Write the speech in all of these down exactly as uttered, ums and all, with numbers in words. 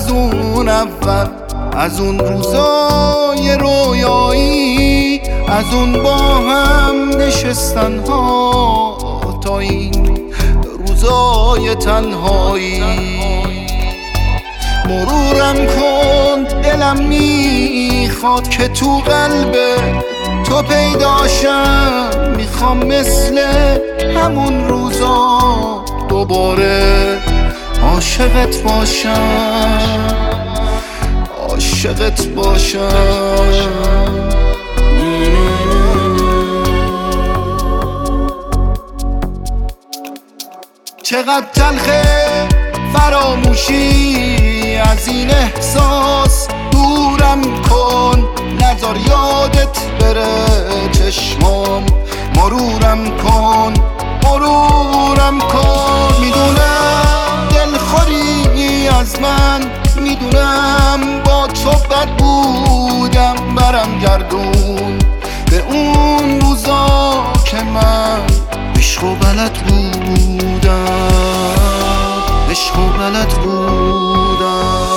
از اون اول، از اون روزای رویایی، از اون با هم نشستن ها تا این روزای تنهایی. مرورم کن دلم میخواد که تو قلب تو پیداشم، میخوام مثل همون روزا دوباره عاشقت باشم، عاشقت باشم. چقدر تلخه فراموشی از این احساس، دورم کن نذار یادت بره چشمام، مرورم کن مرورم کن. میدونم دلخوری از من، میدونم با تو بد بودم، برم گردون به اون روزا که من عشق و بلد بودم، عشق و بلد بودم.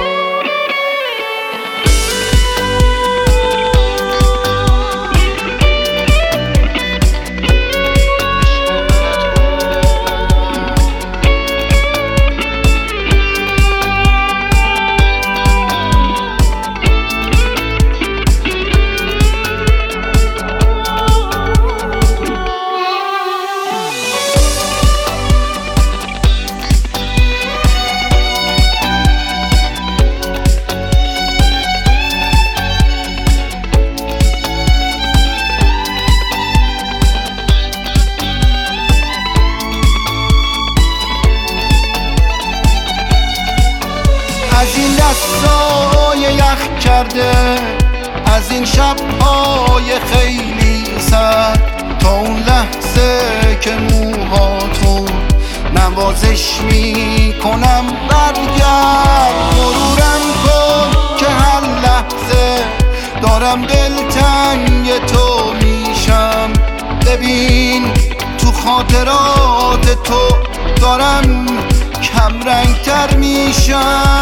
از این دستای یخ کرده، از این شبهای خیلی سرد، تا اون لحظه که موهاتو نوازش میکنم برگرد. مرورم کن که هر لحظه دارم دلتنگ تو میشم، ببین تو خاطرات تو دارم کم رنگ تر میشم،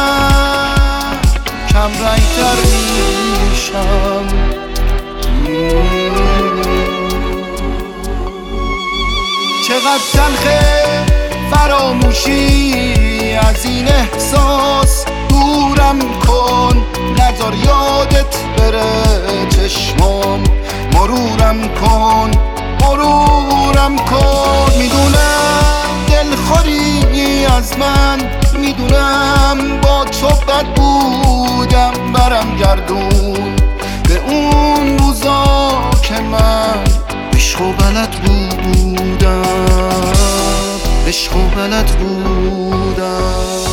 کم رنگ تر میشم. چقدر تلخه فراموشی از این احساس، دورم کن نذار یادت بره چشمام، مرورم کن مرورم کن. میدونم دلخوری از من، میدونم با تو بد بودم، برم گردون به اون روزا که من عشق و بلد بودم، عشق و بلد بودم.